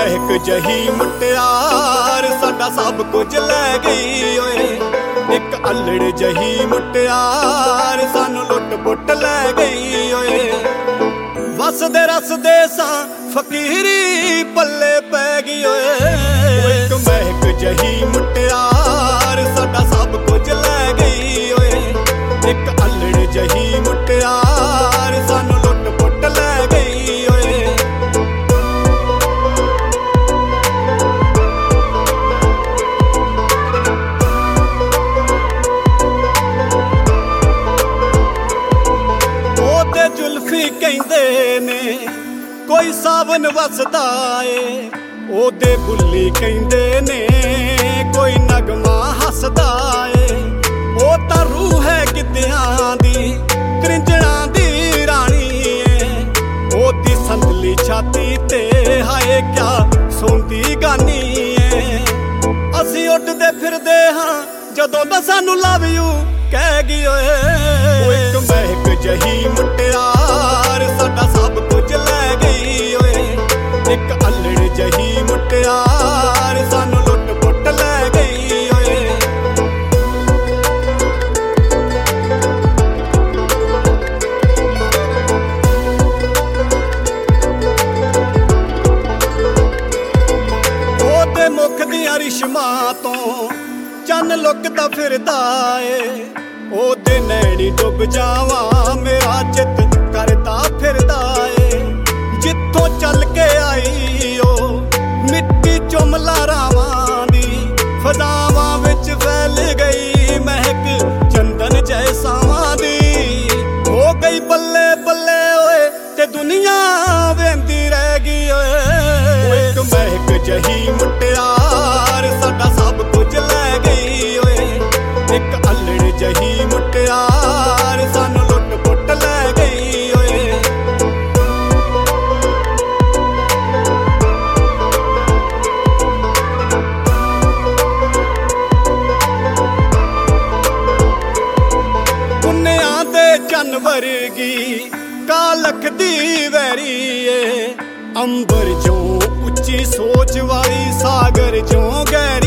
महक जही मुटियार साडा सब कुछ लै गई ओए। एक अल्लड़ जही मुटियार सानू लुट पुट लै गई ओए। वसदे रसदे सां फकीरी पल्ले पै गई ओए। एक महक जही मुटियार साडा सब कुछ लै गई ओए। एक अल्लड़ जही मुटियार सानू लुट पुट लै गई ओए। ओदे जुल्फी कहंदे ने कोई सावन वसदा ए। ओदे बुल्ली कहंदे ने कोई नगमा हसदा ए। ओ तां रूह है गिद्धियां दी त्रिंजणा दी रानी ए। ओदी संदली छाती ते हाय क्या सोंदी गानी ए। असी उड्डदे फिरदे हां जदों दा सानू लव यू कह गई ओए। एक महक जही मुटियार साडा सब कुछ लै गई ओए। एक अल्लड़ जही मुटियार सानू लुट पुट लै गई ओए। ओदे मुख दियां रिशमां तो चन्न लुकदा फिरदा ए। ओदे नैनी डुब जावां मेरा चित करदा फिरदा ए। जित्थों चल के आई ओ मिट्टी चुमला रावां दी फदावां विच फैल गई महक चंदन जैसावां दी। हो गई बल्ले बल्ले ओए ते दुनिया वेंदी रह गई ओए। एक महक जही मुटियार साडा सब कुछ लै गई ओए। एक अल्लड़ जही मुटियार सानू लुट पुट लै गई ओए। पुन्नियां दे चन्न वर्गी कालख दी वैरी ए। अंबर जो उच्ची सोच वाली सागर जो गहरी